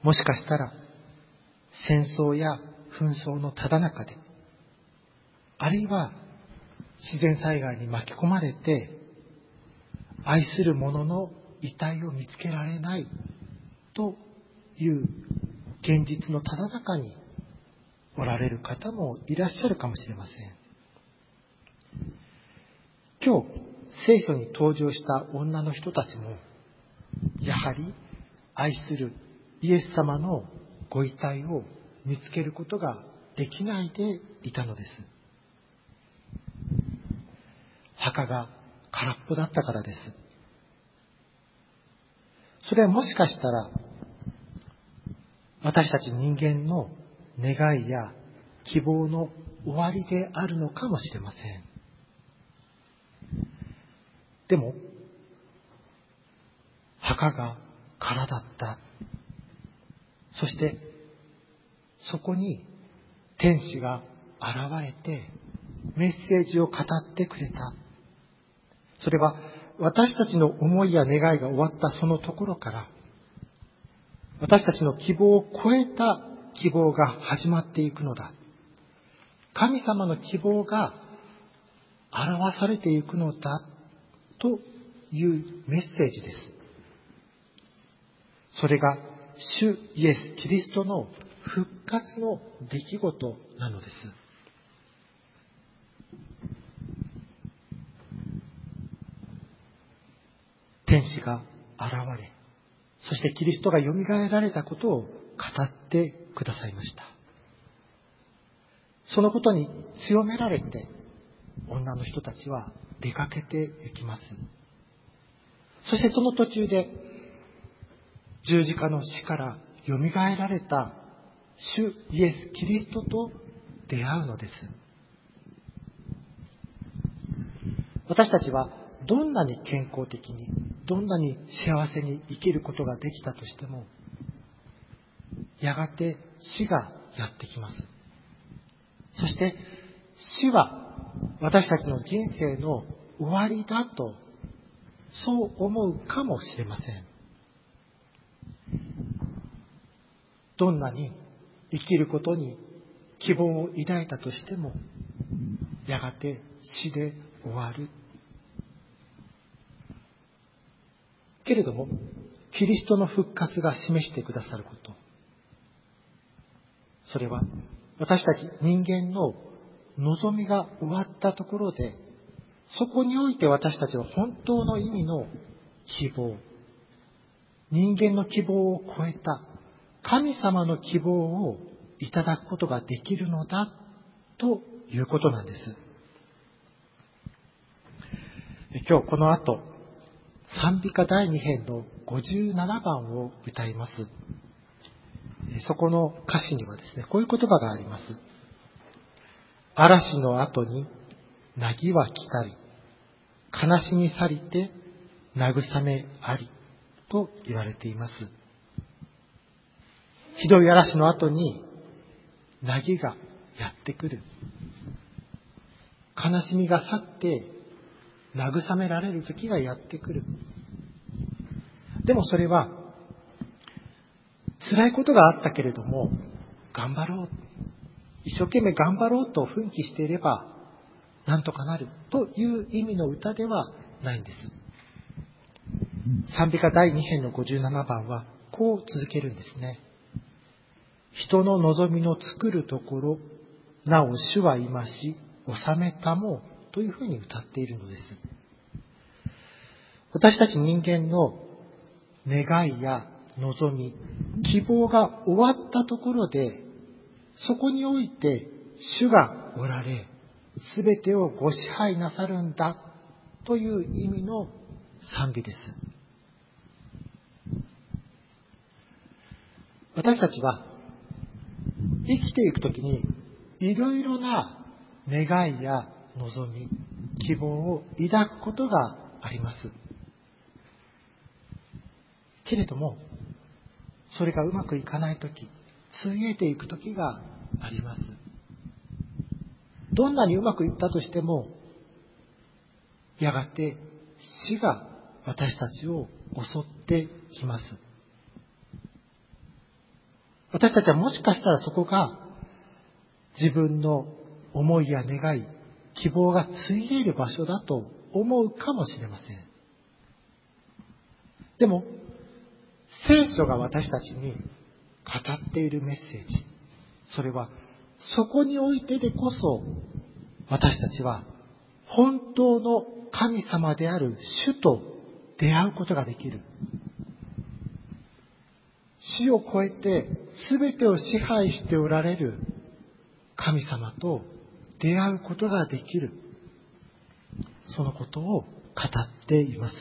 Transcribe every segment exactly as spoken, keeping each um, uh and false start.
もしかしたら戦争や紛争のただ中で、あるいは自然災害に巻き込まれて、愛する者の遺体を見つけられないという現実のただ中におられる方もいらっしゃるかもしれません。今日聖書に登場した女の人たちも、やはり愛するイエス様のご遺体を見つけることができないでいたのです。墓が空っぽだったからです。それはもしかしたら私たち人間の願いや希望の終わりであるのかもしれません。でも墓が空だった。そしてそこに天使が現れてメッセージを語ってくれた。それは私たちの思いや願いが終わったそのところから、私たちの希望を超えた希望が始まっていくのだ。神様の希望が表されていくのだというメッセージです。それが主イエス・キリストの復活の出来事なのです。天使が現れ、そしてキリストがよみがえられたことを語ってくださいました。そのことに強められて、女の人たちは出かけていきます。そしてその途中で、十字架の死からよみがえられた主イエス・キリストと出会うのです。私たちはどんなに健康的に、どんなに幸せに生きることができたとしても、やがて死がやってきます。そして死は私たちの人生の終わりだと、そう思うかもしれません。どんなに生きることに希望を抱いたとしても、やがて死で終わる。けれども、キリストの復活が示してくださること、それは私たち人間の望みが終わったところで、そこにおいて私たちは本当の意味の希望、人間の希望を超えた神様の希望をいただくことができるのだということなんです。今日この後、賛美歌だいに編のごじゅうななばんを歌います。そこの歌詞にはですね、こういう言葉があります。嵐の後に凪は来たり、悲しみ去りて慰めありと言われています。ひどい嵐の後に凪がやってくる。悲しみが去って慰められる時がやってくる。でもそれは辛いことがあったけれども、頑張ろう、一生懸命頑張ろうと奮起していればなんとかなるという意味の歌ではないんです。賛美歌だいに編のごじゅうななばんはこう続けるんですね。人の望みの作るところ、なお主は今し収めたもというふうに歌っているのです。私たち人間の願いや望み、希望が終わったところで、そこにおいて主がおられ、すべてをご支配なさるんだという意味の賛美です。私たちは生きていくときにいろいろな願いや望み、希望を抱くことがあります。けれども、それがうまくいかないとき、ついえていくときがあります。どんなにうまくいったとしても、やがて死が私たちを襲ってきます。 私たちはもしかしたらそこが自分の思いや願い、希望がついえる場所だと思うかもしれません。でも、聖書が私たちに語っているメッセージ、それはそこにおいてでこそ私たちは本当の神様である主と出会うことができる。死を超えて全てを支配しておられる神様と出会うことができる。そのことを語っています。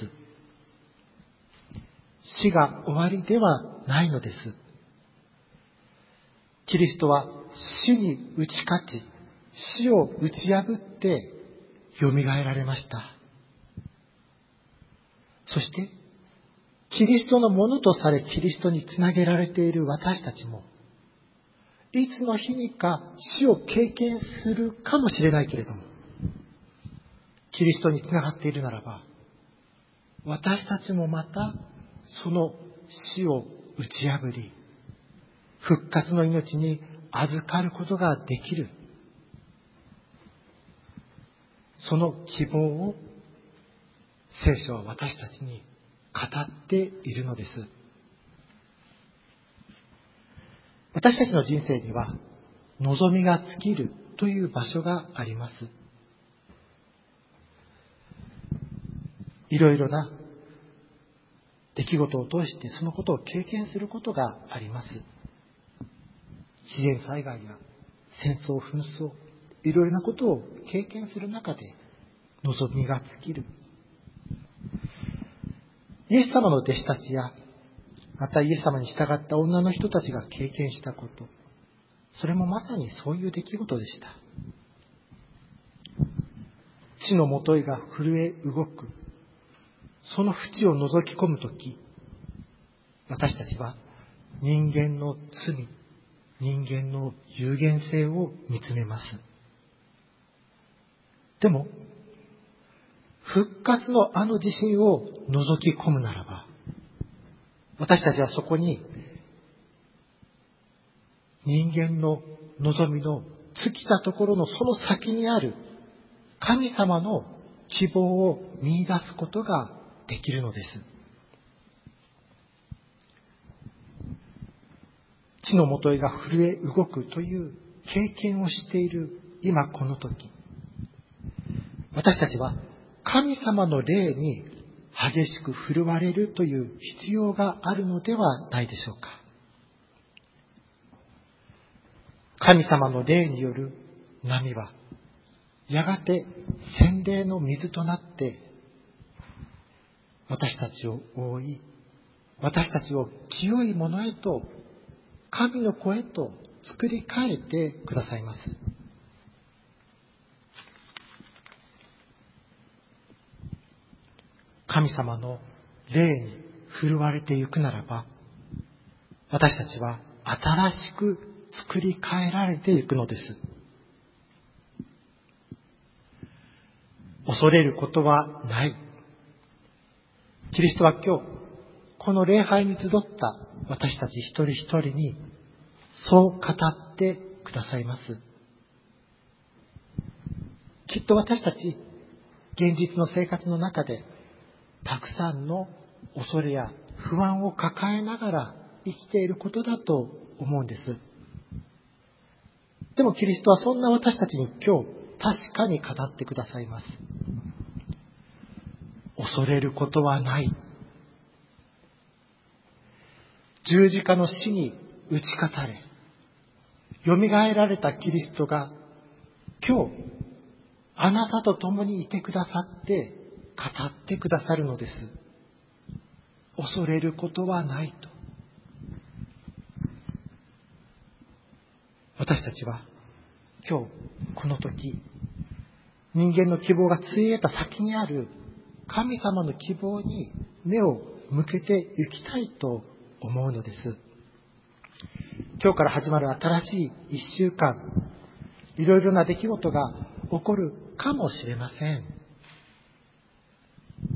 死が終わりではないのです。キリストは死に打ち勝ち、死を打ち破って蘇られました。そして、キリストのものとされキリストにつなげられている私たちも、いつの日にか死を経験するかもしれないけれども、キリストにつながっているならば、私たちもまたその死を打ち破り、復活の命に預かることができる。その希望を聖書は私たちに語っているのです。私たちの人生には望みが尽きるという場所があります。いろいろな出来事を通してそのことを経験することがあります。自然災害や戦争、紛争、いろいろなことを経験する中で望みが尽きる。イエス様の弟子たちや、またイエス様に従った女の人たちが経験したこと、それもまさにそういう出来事でした。地のもといが震え動く、その淵を覗き込むとき、私たちは人間の罪、人間の有限性を見つめます。でも、復活のあの自信を覗き込むならば、私たちはそこに人間の望みの尽きたところのその先にある神様の希望を見出すことができるのです。地のもといが震え動くという経験をしている今この時、私たちは神様の霊に激しく振るわれるという必要があるのではないでしょうか。神様の霊による波はやがて洗礼の水となって私たちを覆い、私たちを清いものへと、神の子へと作り変えてくださいます。神様の霊に振るわれてゆくならば、私たちは新しく作り変えられていくのです。恐れることはない。キリストは今日、この礼拝に集った私たち一人一人に、そう語ってくださいます。きっと私たち、現実の生活の中で、たくさんの恐れや不安を抱えながら生きていることだと思うんです。でもキリストはそんな私たちに今日確かに語ってくださいます。恐れることはない。十字架の死に打ち勝たれ、蘇られたキリストが今日あなたと共にいてくださって語ってくださるのです。恐れることはないと。私たちは今日この時、人間の希望がついえた先にある神様の希望に目を向けていきたいと思うのです。今日から始まる新しい一週間、いろいろな出来事が起こるかもしれません。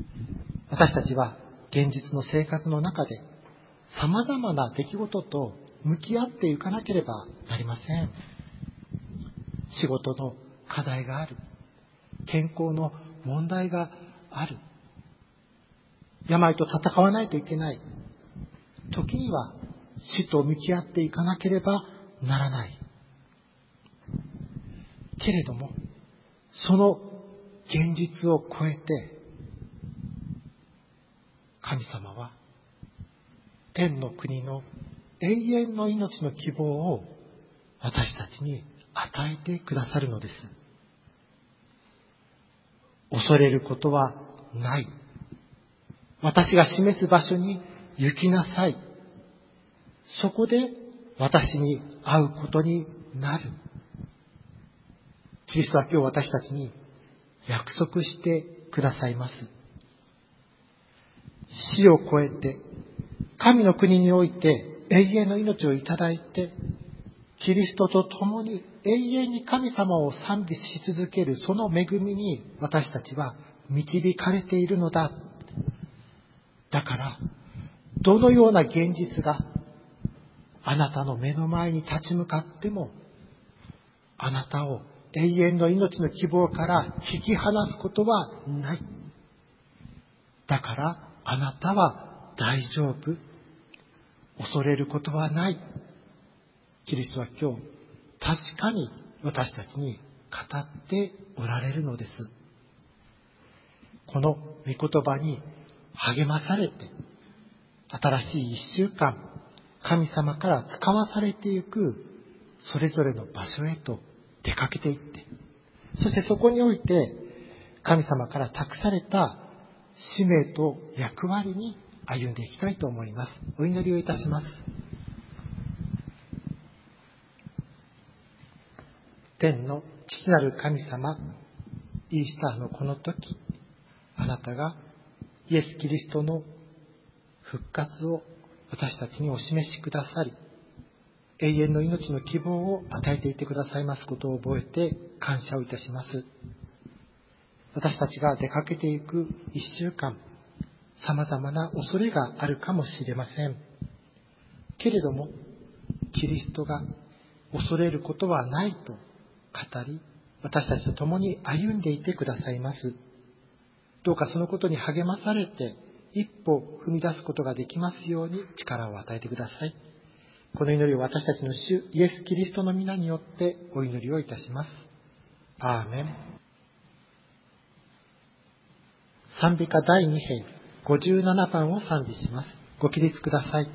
私たちは現実の生活の中で様々な出来事と向き合っていかなければなりません。仕事の課題がある。健康の問題がある。病と戦わないといけない。時には死と向き合っていかなければならない。けれども、その現実を超えて、神様は天の国の永遠の命の希望を私たちに与えてくださるのです。恐れることはない。私が示す場所に行きなさい。そこで私に会うことになる。キリストは今日私たちに約束してくださいます。死を超えて、神の国において永遠の命をいただいて、キリストと共に永遠に神様を賛美し続けるその恵みに私たちは導かれているのだ。だから、どのような現実があなたの目の前に立ち向かっても、あなたを永遠の命の希望から引き離すことはない。だから、あなたは大丈夫。恐れることはない。キリストは今日、確かに私たちに語っておられるのです。この御言葉に励まされて、新しい一週間、神様から使わされていく、それぞれの場所へと出かけていって、そしてそこにおいて、神様から託された使命と役割に歩んでいきたいと思います。お祈りをいたします。天の父なる神様、イースターのこの時、あなたがイエス・キリストの復活を私たちにお示しくださり、永遠の命の希望を与えていてくださいますことを覚えて感謝をいたします。私たちが出かけていく一週間、様々な恐れがあるかもしれません。けれども、キリストが恐れることはないと語り、私たちと共に歩んでいてくださいます。どうかそのことに励まされて、一歩踏み出すことができますように力を与えてください。この祈りを私たちの主イエス・キリストの皆によってお祈りをいたします。アーメン。賛美歌だいに編ごじゅうななばんを賛美します。ご起立ください。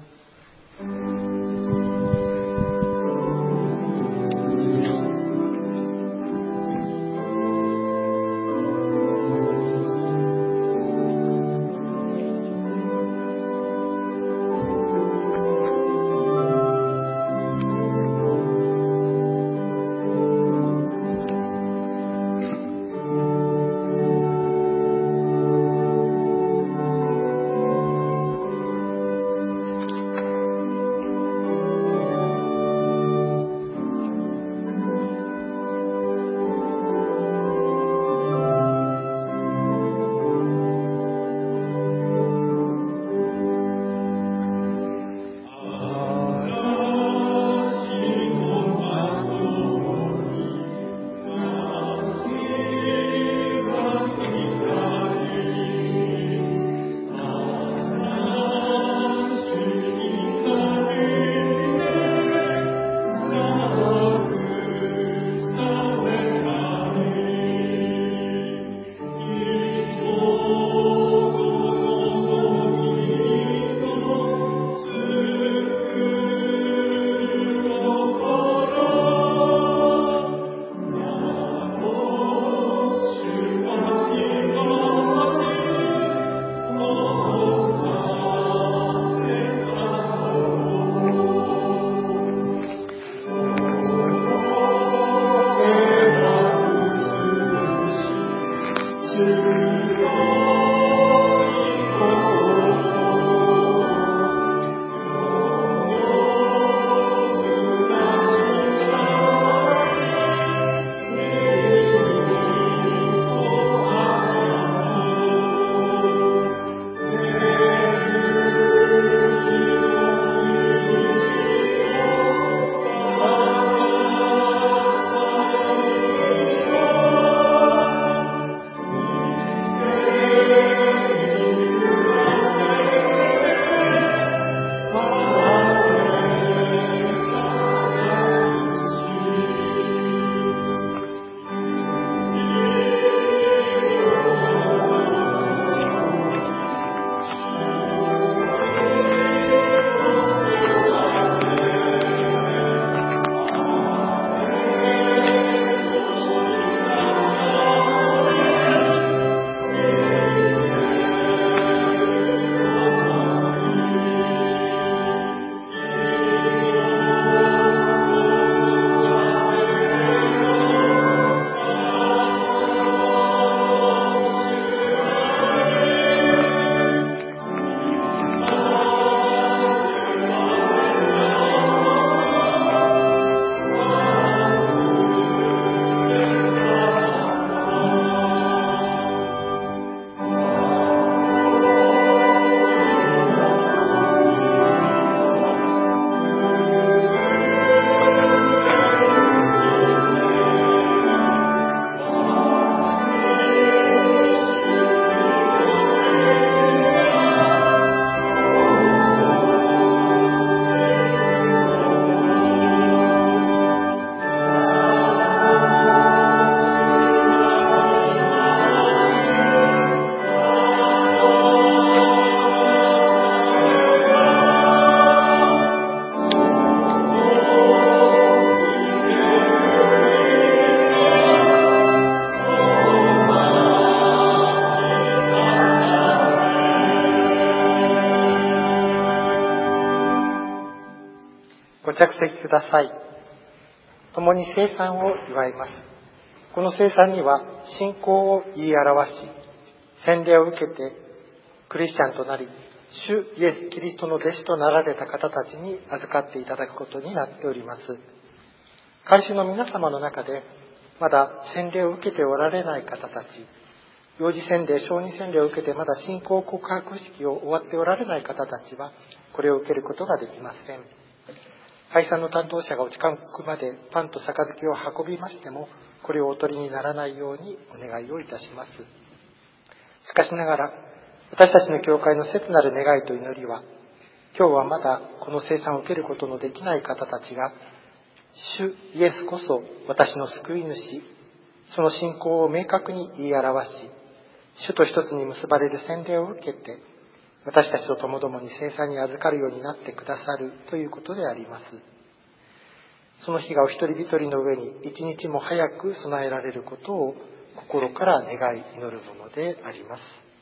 ご着席ください。共に聖餐を祝います。この聖餐には信仰を言い表し、洗礼を受けてクリスチャンとなり、主イエス・キリストの弟子となられた方たちに預かっていただくことになっております。改宗の皆様の中で、まだ洗礼を受けておられない方たち、幼児洗礼、小児洗礼を受けてまだ信仰告白式を終わっておられない方たちは、これを受けることができません。拝参の担当者がお近くまでパンと杯を運びましても、これをお取りにならないようにお願いをいたします。しかしながら、私たちの教会の切なる願いと祈りは、今日はまだこの聖餐を受けることのできない方たちが、主イエスこそ私の救い主、その信仰を明確に言い表し、主と一つに結ばれる洗礼を受けて、私たちと共々に聖餐に預かるようになってくださるということであります。その日がお一人一人の上に一日も早く備えられることを心から願い祈るものであります。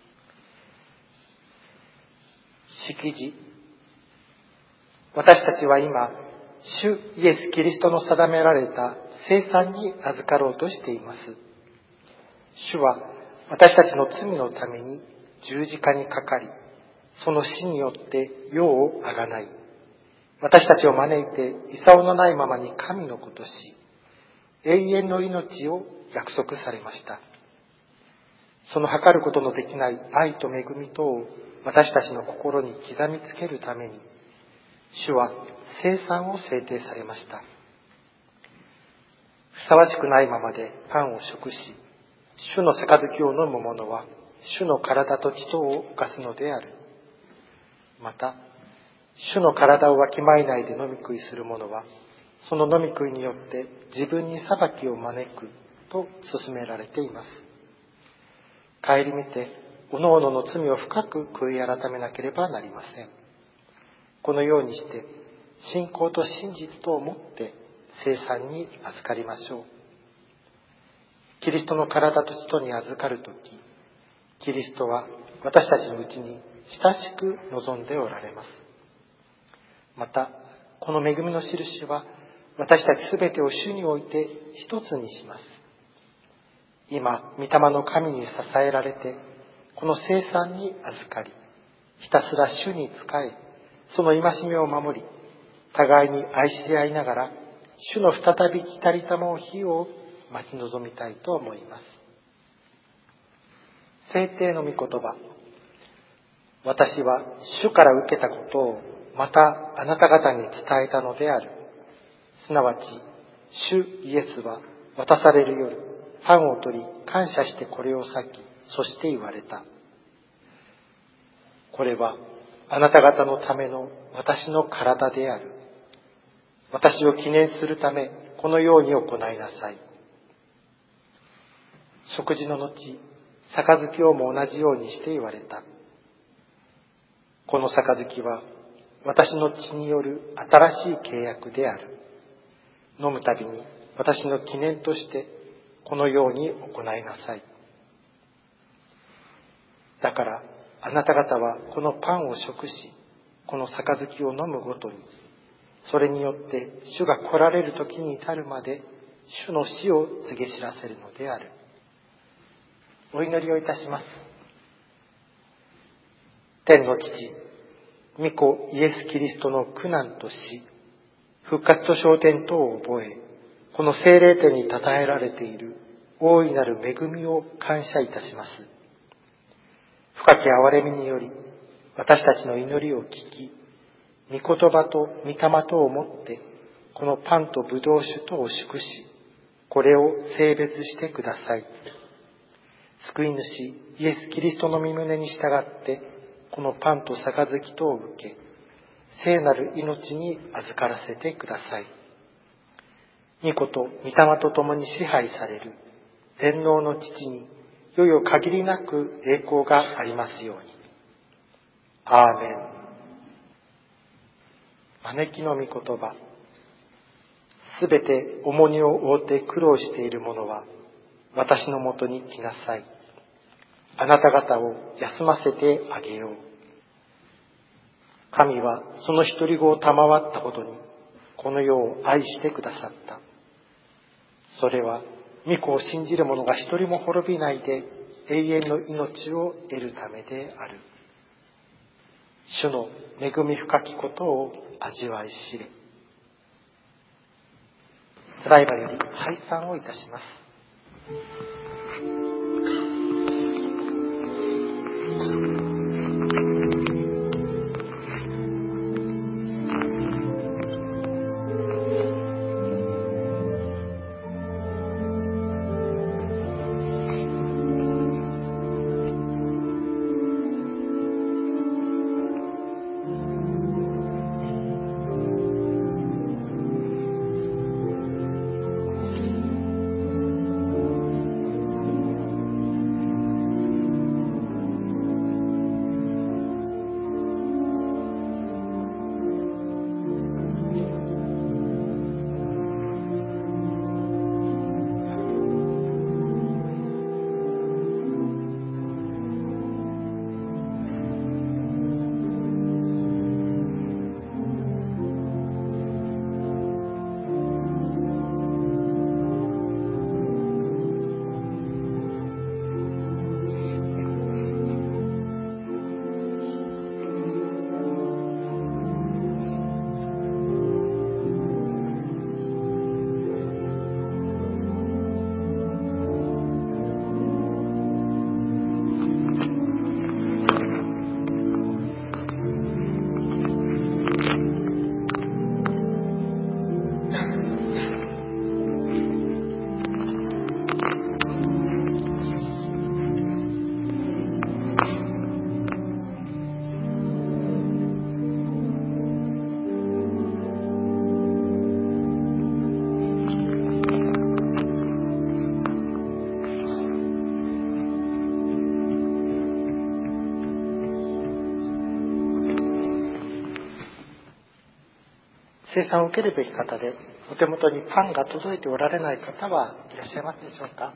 式辞。私たちは今、主イエス・キリストの定められた聖餐に預かろうとしています。主は私たちの罪のために十字架にかかり、その死によって世をあがない、私たちを招いて功のないままに神の子とし、永遠の命を約束されました。その計ることのできない愛と恵みとを私たちの心に刻みつけるために、主は聖餐を制定されました。ふさわしくないままでパンを食し、主の杯を飲む者は主の体と血とを犯すのである。また、主の体をわきまえないで飲み食いする者は、その飲み食いによって自分に裁きを招くと勧められています。顧みて、おのおのの罪を深く悔い改めなければなりません。このようにして、信仰と真実とをもって聖餐に預かりましょう。キリストの体と血とに預かるとき、キリストは私たちのうちに親しく望んでおられます。また、この恵みの印は私たちすべてを主において一つにします。今、御霊の神に支えられて、この聖餐に預かり、ひたすら主に仕え、その戒めを守り、互いに愛し合いながら、主の再び来たりたまう日を待ち望みたいと思います。聖帝の御言葉。私は主から受けたことをまたあなた方に伝えたのである。すなわち、主イエスは渡される夜、パンを取り感謝してこれを裂き、そして言われた。これはあなた方のための私の体である。私を記念するため、このように行いなさい。食事の後、杯をも同じようにして言われた。この杯は私の血による新しい契約である。飲むたびに私の記念としてこのように行いなさい。だからあなた方はこのパンを食し、この杯を飲むごとに、それによって主が来られる時に至るまで主の死を告げ知らせるのである。お祈りをいたします。天の父、御子イエス・キリストの苦難と死、復活と昇天とを覚え、この聖霊典に称えられている大いなる恵みを感謝いたします。深き憐れみにより、私たちの祈りを聞き、御言葉と御霊とをもって、このパンとブドウ酒とを祝し、これを聖別してください。救い主イエス・キリストの御胸に従って、このパンと杯とを受け、聖なる命に預からせてください。御子と御霊と共に支配される全能の父に、いよいよ限りなく栄光がありますように。アーメン。招きの御言葉。すべて重荷を負って苦労している者は、私のもとに来なさい。あなた方を休ませてあげよう。神はその一人子を賜ったことに、 この世を愛してくださった。それは御子を信じる者が一人も滅びないで永遠の命を得るためである。主の恵み深きことを味わい知れ。ただいまより拝賛をいたします。聖餐を受けるべき方で、お手元にパンが届いておられない方はいらっしゃいますでしょうか。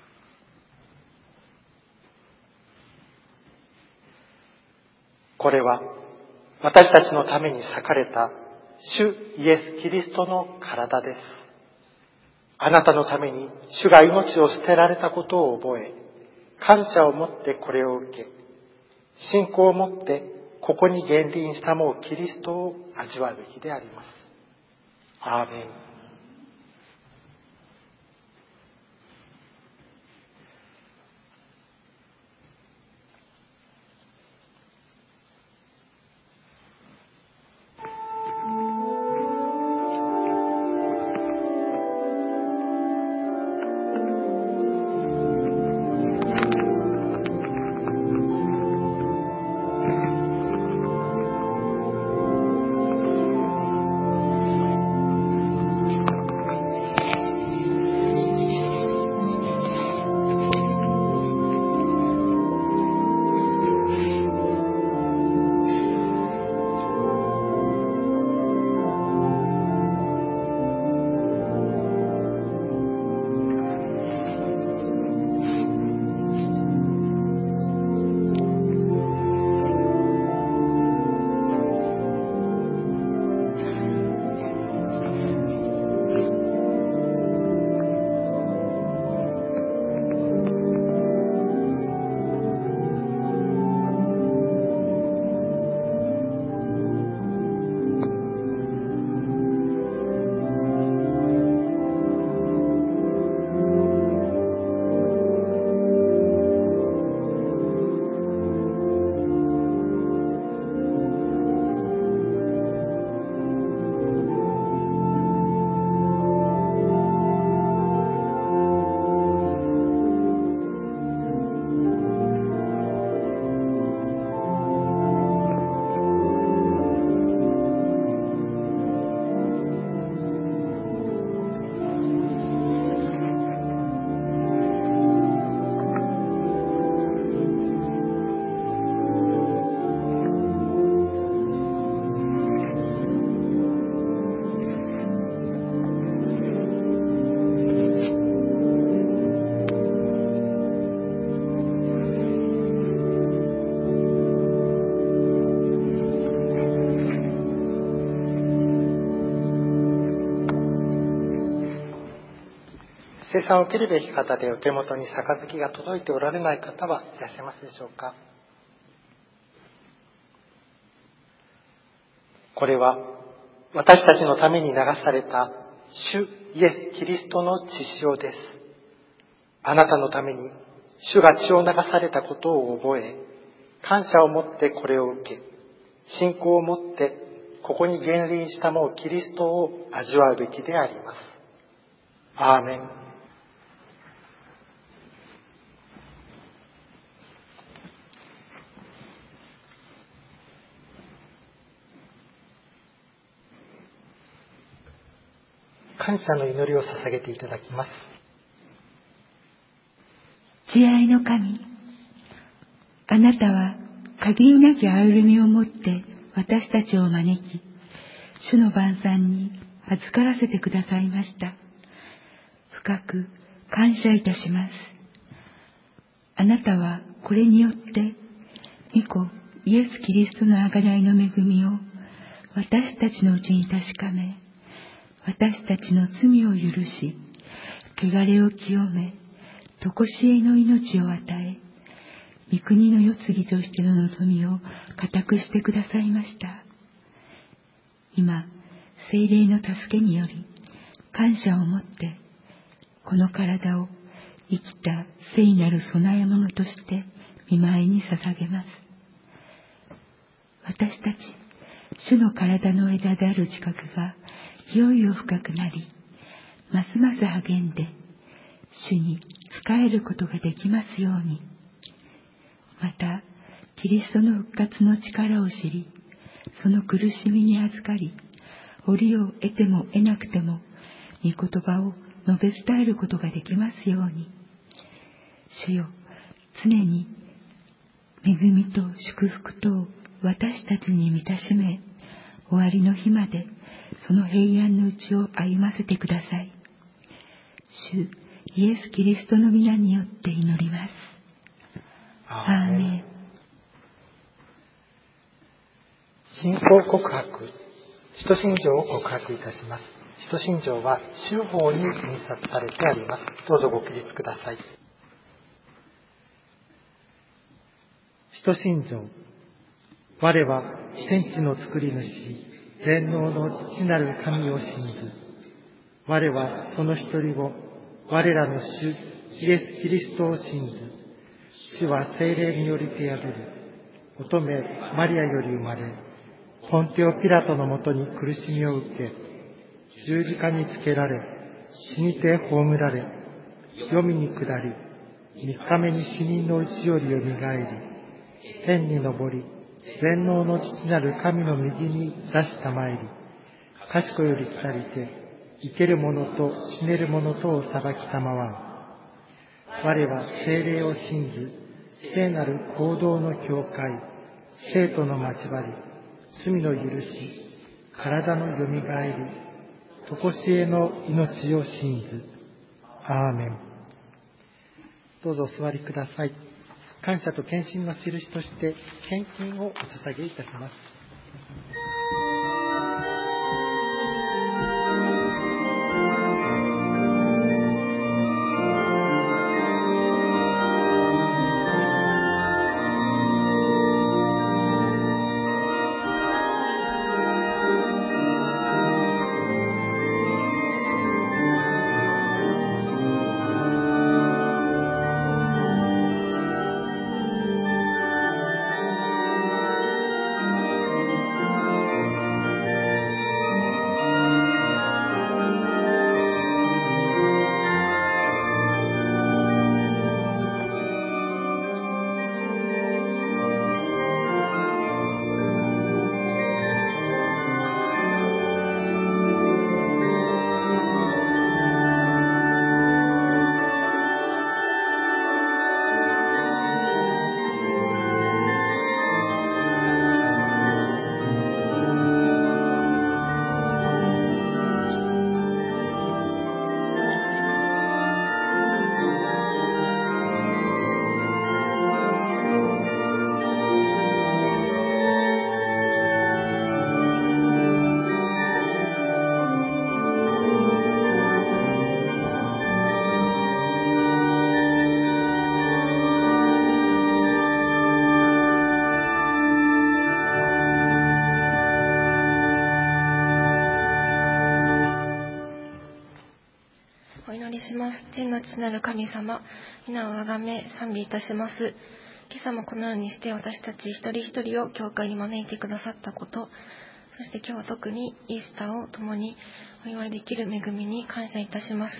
これは私たちのために裂かれた主イエス・キリストの体です。あなたのために主が命を捨てられたことを覚え、感謝を持ってこれを受け、信仰を持ってここに現臨したもうキリストを味わうべきであります。アーメン。 生産を受けるべき方でお手元に杯が届いておられない方はいらっしゃいますでしょうか。これは私たちのために流された主イエス・キリストの血潮です。あなたのために主が血を流されたことを覚え、感謝を持ってこれを受け、信仰を持ってここに原臨したもうキリストを味わうべきであります。アーメン。感謝の祈りを捧げていただきます。 慈愛の神、あなたは限りなき歩みをもって私たちを招き、主の晩餐に預からせてくださいました。深く感謝いたします。あなたはこれによって御子イエス・キリストの贖いの恵みを私たちのうちに確かめ、私たちの罪を許し、汚れを清め、常しえの命を与え、御国の世継ぎとしての望みを固くしてくださいました。今、聖霊の助けにより、感謝をもって、この体を生きた聖なる供え物として御前に捧げます。私たち、主の体の枝である自覚が、いよいよ深くなり、ますます励んで、主に仕えることができますように。また、キリストの復活の力を知り、その苦しみに預かり、折を得ても得なくても、御言葉を述べ伝えることができますように。主よ、常に恵みと祝福とを私たちに満たしめ、終わりの日までその平安のうちを歩ませてください。主イエス・キリストの皆によって祈ります。アーメン。 信仰告白、使徒信条を告白いたします。使徒信条は州法に印刷されてあります。どうぞご起立ください。使徒信条。我は天地の作り主、全能の父なる神を信ず。我はその一人を、我らの主イエス・キリストを信ず。主は聖霊により手破り、乙女マリアより生まれ、ポンテオ・ピラトのもとに苦しみを受け、十字架につけられ、死にて葬られ、黄泉に下り、三日目に死人のうちよりよみがえり、天に昇り、全能の父なる神の右に座したまいり、賢より来たりて、生ける者と死ねる者とを裁きたまわん。我は聖霊を信ず、聖なる行動の教会、聖徒の交わり、罪の許し、体のよみがえり、常しえの命を信ず。アーメン。どうぞお座りください。感謝と献身の印として献金をお捧げいたします。 ます。天の父なる神様、皆をあがめ賛美いたします。今朝もこのようにして私たち一人一人を教会に招いてくださったこと、そして今日は特にイースターを共にお祝いできる恵みに感謝いたします。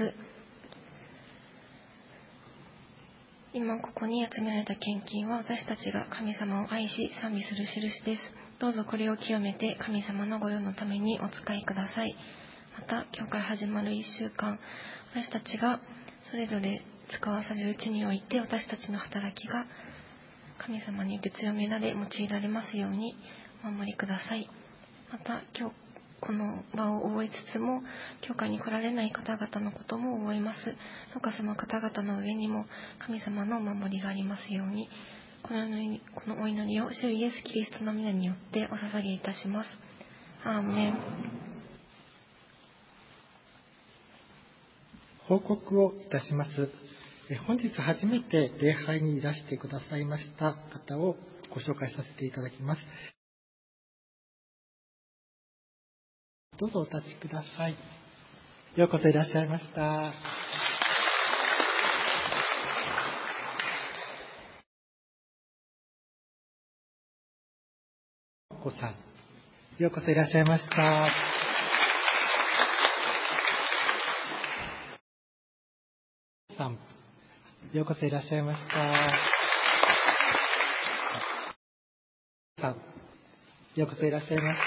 今ここに集められた献金は私たちが神様を愛し賛美する印です。どうぞこれを清めて神様の御用のためにお使いください。また今日から始まるいっしゅうかん、私たちがそれぞれ使わされるうちにおいて私たちの働きが神様によって強められ用いられますようにお守りください。また今日この場を覚えつつも教会に来られない方々のことも覚えます。どうかその方々の上にも神様のお守りがありますように、この祈り、このお祈りを主イエスキリストの皆によってお捧げいたします。アーメン。 報告をいたします。本日初めて礼拝にいらしてくださいました方をご紹介させていただきます。どうぞお立ちください。ようこそいらっしゃいました。お子さん、ようこそいらっしゃいました。さん、ようこそいらっしゃいました。さん、ようこそいらっしゃいました。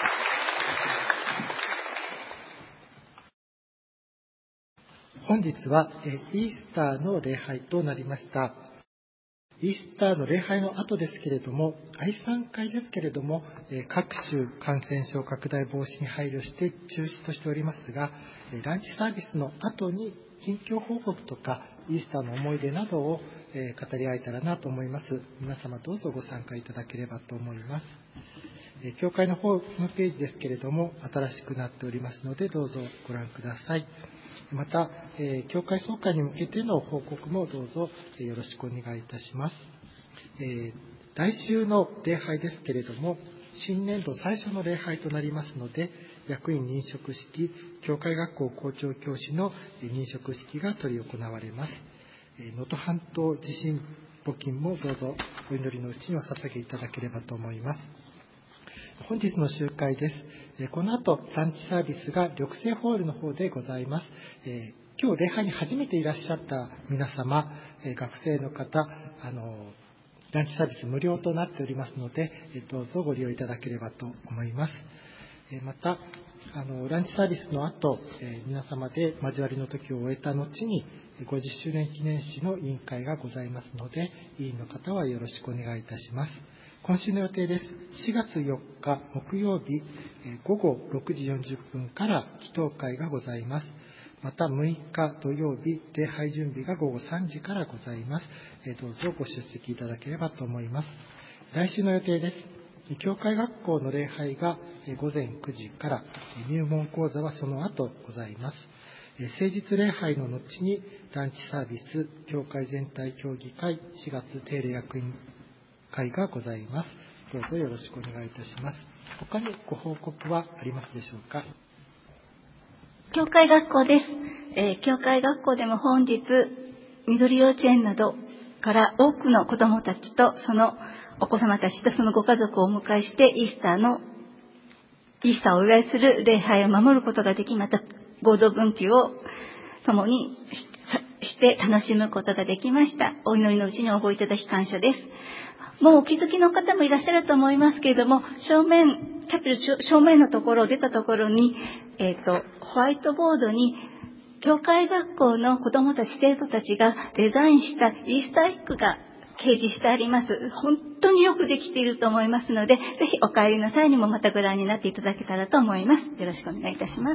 本日はイースターの礼拝となりました。イースターの礼拝の後ですけれども、愛賛会ですけれども、各種感染症拡大防止に配慮して中止としておりますが、ランチサービスの後に近況報告とかイースターの思い出などを語り合えたらなと思います。皆様どうぞご参加いただければと思います。教会のホームページですけれども新しくなっておりますので、どうぞご覧ください。また、えー、教会総会に向けての報告もどうぞよろしくお願いいたします。えー、来週の礼拝ですけれども、新年度最初の礼拝となりますので、役員認職式、教会学校校長教師の認職式が執り行われます。能登半島地震募金もどうぞお祈りのうちにお捧げいただければと思います。本日の集会です。この後ランチサービスが緑星ホールの方でございます。今日礼拝に初めていらっしゃった皆様、学生の方、あのランチサービス無料となっておりますので、どうぞご利用いただければと思います。またあのランチサービスの後、皆様で交わりの時を終えた後にごじゅっしゅうねん記念誌の委員会がございますので、委員の方はよろしくお願いいたします。今週の予定です。しがつよっか木曜日ごごろくじよんじゅっぷんから祈祷会がございます。またむいか土曜日礼拝準備がごごさんじからございます。どうぞご出席いただければと思います。来週の予定です。教会学校の礼拝がごぜんくじから、入門講座はその後ございます。誠実礼拝の後にランチサービス、教会全体協議会しがつ定例役員会がございます。どうぞよろしくお願いいたします。他にご報告はありますでしょうか。 教会学校です。えー、教会学校でも本日緑幼稚園などから多くの子どもたちとそのお子様たちとそのご家族をお迎えしてイースターのイースターをお祝いする礼拝を守ることができ、また合同分給を共にして楽しむことができました。お祈りのうちに覚えいただき感謝です。もうお気づきの方もいらっしゃると思いますけれども、正面、チャペル正面のところ、出たところに、えっと、ホワイトボードに、教会学校の子どもたち、生徒たちがデザインしたイースターエッグが掲示してあります。本当によくできていると思いますので、ぜひお帰りの際にもまたご覧になっていただけたらと思います。よろしくお願いいたします。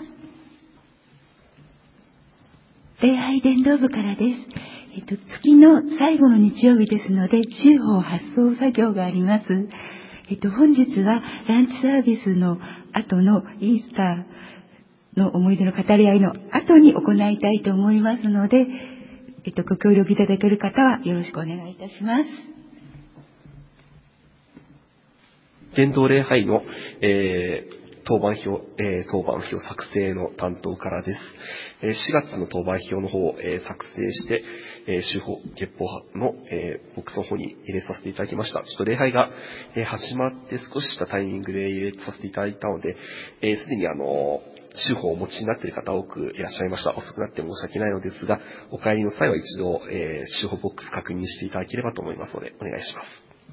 礼拝伝道部からです。えっと、月の最後の日曜日ですので、中報発送作業があります。えっと、本日はランチサービスの後のイースターの思い出の語り合いの後に行いたいと思いますので、えっと、ご協力いただける方はよろしくお願いいたします。 伝道礼拝の、えー当番表、えー、当番表作成の担当からです。えー、しがつの当番表の方を、えー、作成して、えー、司法、月報の、えー、ボックスの方に入れさせていただきました。ちょっと礼拝が、えー、始まって少ししたタイミングで入れさせていただいたので、えー、すでにあの、司法をお持ちになっている方多くいらっしゃいました。遅くなって申し訳ないのですが、お帰りの際は一度、えー、司法ボックス確認していただければと思いますので、お願いします。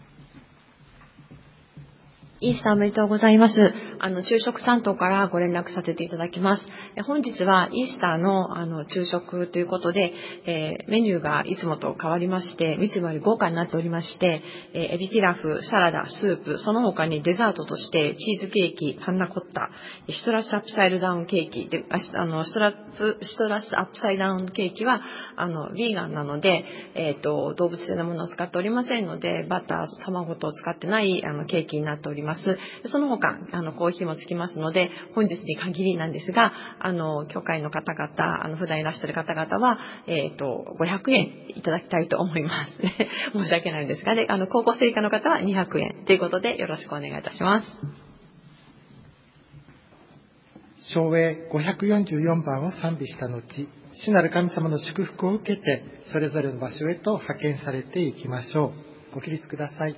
イースターおめでとうございます。あの、昼食担当からご連絡させていただきます。え本日はイースターの、あの、昼食ということで、えー、メニューがいつもと変わりまして、いつもより豪華になっておりまして、えー、エビピラフ、サラダ、スープ、その他にデザートとして、チーズケーキ、パンナコッタ、シトラスアップサイドダウンケーキ、で、あの、シトラップ、シトラスアップサイドダウンケーキは、あの、ヴィーガンなので、えっと、動物性のものを使っておりませんので、バター、卵と使ってない、あの、ケーキになっております。その他、あの、コーヒーもつきますので、本日に限りなんですが、あの、教会の方々、あの、普段いらっしゃる方々は、えっと、ごひゃくえんいただきたいと思います。申し訳ないんですが、で、あの、高校生以下の方はにひゃくえんということで、よろしくお願いいたします。 唱詠ごひゃくよんじゅうよんばんを賛美した後、主なる神様の祝福を受けて、それぞれの場所へと派遣されていきましょう。ご起立ください。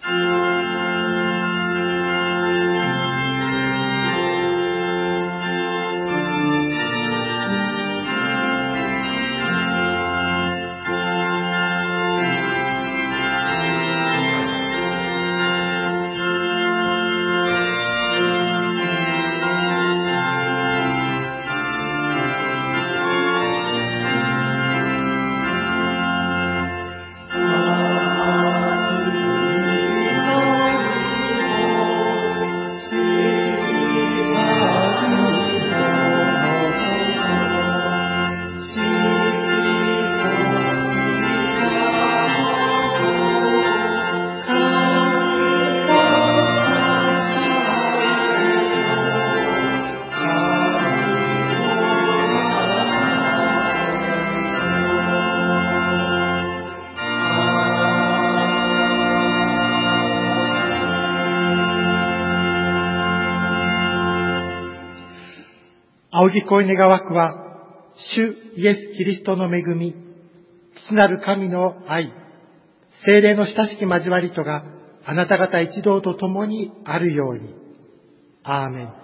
仰ぎ声願わくは、主イエス・キリストの恵み、父なる神の愛、聖霊の親しき交わりとがあなた方一同と共にあるように。アーメン。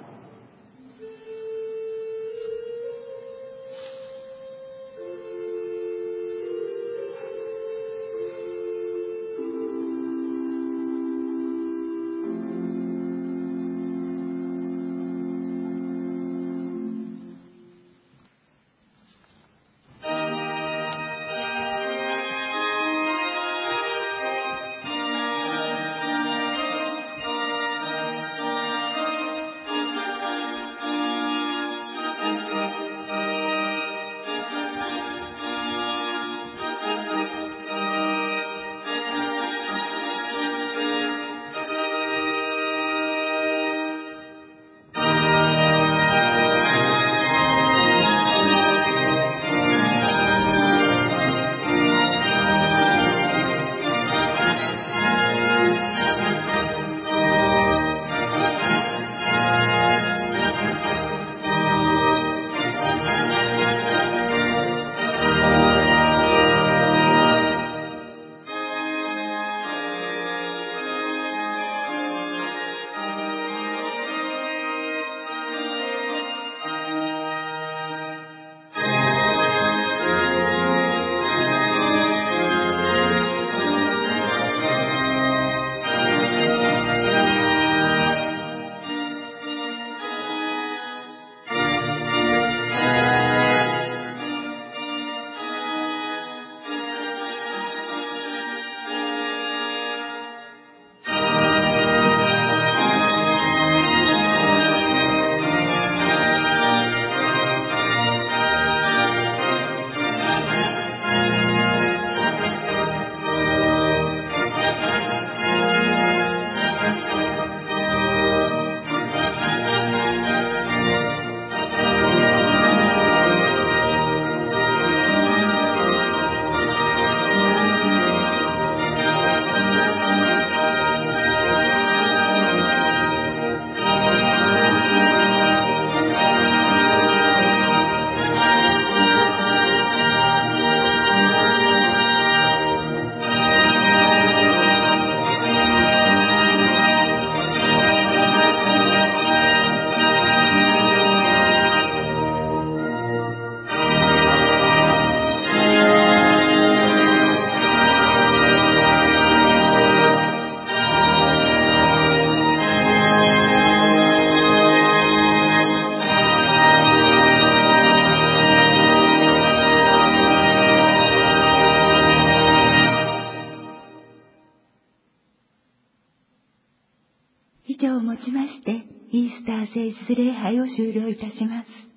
聖日礼拝を終了いたします。